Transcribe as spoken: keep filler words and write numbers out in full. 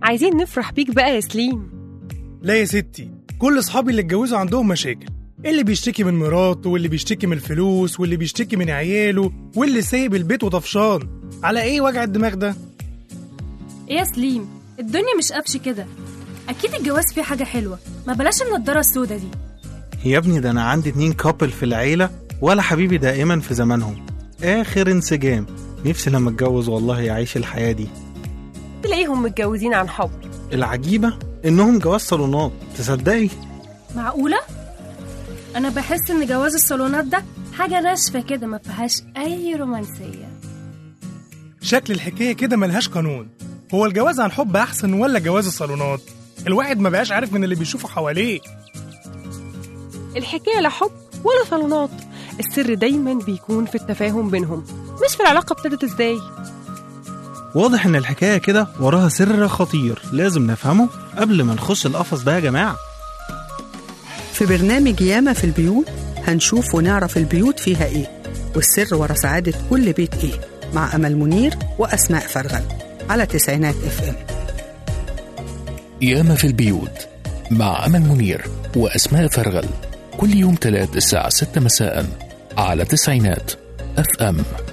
عايزين نفرح بيك بقى يا سليم. لا يا ستي، كل أصحابي اللي اتجوزوا عندهم مشاكل، اللي بيشتكي من مراته واللي بيشتكي من الفلوس واللي بيشتكي من عياله واللي سايب البيت وطفشان. على ايه وجع الدماغ ده؟ ايه يا سليم، الدنيا مش قبش كده، اكيد الجواز فيه حاجة حلوة، ما بلاش النضارة السودة دي. يا ابني ده انا عندي اتنين كابل في العيلة ولا حبيبي دائما في زمانهم، اخر انسجام. نفسي لما اتجوز والله يعيش الحياة دي. تلاقيهم متجوزين عن حب. العجيبة انهم جواز صالونات، تصدقي؟ معقولة؟ انا بحس ان جواز الصالونات ده حاجة ناشفة كده ما فيهاش اي رومانسية. شكل الحكاية كده ملهاش قانون. هو الجواز عن حب احسن ولا جواز الصالونات؟ الواحد ما بقاش عارف من اللي بيشوفه حواليه. الحكاية لا حب ولا صالونات، السر دايما بيكون في التفاهم بينهم، مش في العلاقة ابتدت ازاي. واضح ان الحكاية كده وراها سر خطير لازم نفهمه قبل ما نخش القفص ده يا جماعة. في برنامج ياما في البيوت هنشوف ونعرف البيوت فيها ايه، والسر ورا سعادة كل بيت ايه، مع أمل منير وأسماء فرغل على تسعينات اف ام. ياما في البيوت مع أمل منير وأسماء فرغل، كل يوم تلات الساعة ستة مساء على تسعينات اف ام.